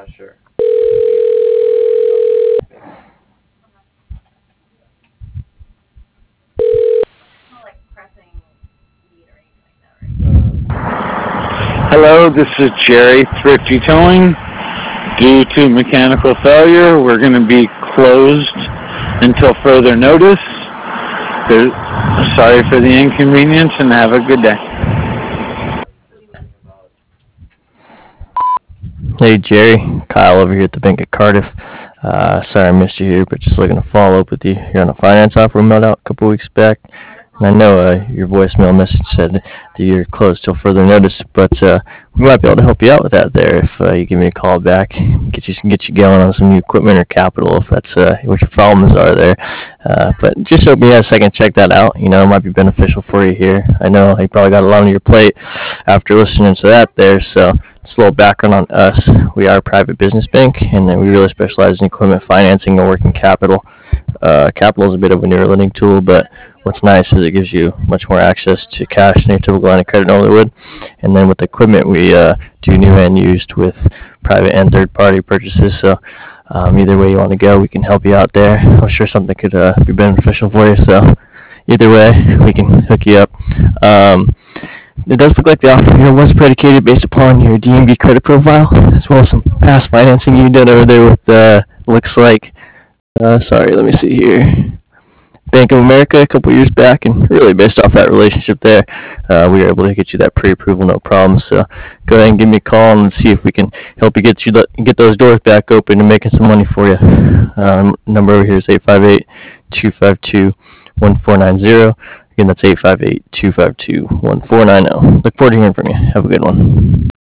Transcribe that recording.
sure. Hello, this is Jerry, Thrifty Towing. Due to mechanical failure, we're going to be closed until further notice. Sorry for the inconvenience and have a good day. Hey Jerry, Kyle over here at the Bank of Cardiff. Sorry I missed you here, but just looking to follow up with you. You're on a finance offer we mailed out a couple weeks back. And I know your voicemail message said that you're closed till further notice, but we might be able to help you out with that there if you give me a call back, get you going on some new equipment or capital if that's what your problems are there. But just hope you have a second to check that out. You know, it might be beneficial for you here. I know you probably got a lot on your plate after listening to that there, so just a little background on us. We are a private business bank, and we really specialize in equipment financing and working capital. Capital is a bit of a newer lending tool, but what's nice is it gives you much more access to cash than your typical line of credit normally would. And then with equipment, we do new and used with private and third-party purchases. So either way you want to go, we can help you out there. I'm sure something could be beneficial for you. So either way, we can hook you up. It does look like the offer here was predicated based upon your DMV credit profile, as well as some past financing you did over there with, looks like, sorry, let me see here, Bank of America a couple years back, and really based off that relationship there, we were able to get you that pre-approval, no problem. So go ahead and give me a call and see if we can help you get those doors back open and making some money for you. Number over here is 858-252-1490. Again, that's 858-252-1490. Look forward to hearing from you. Have a good one.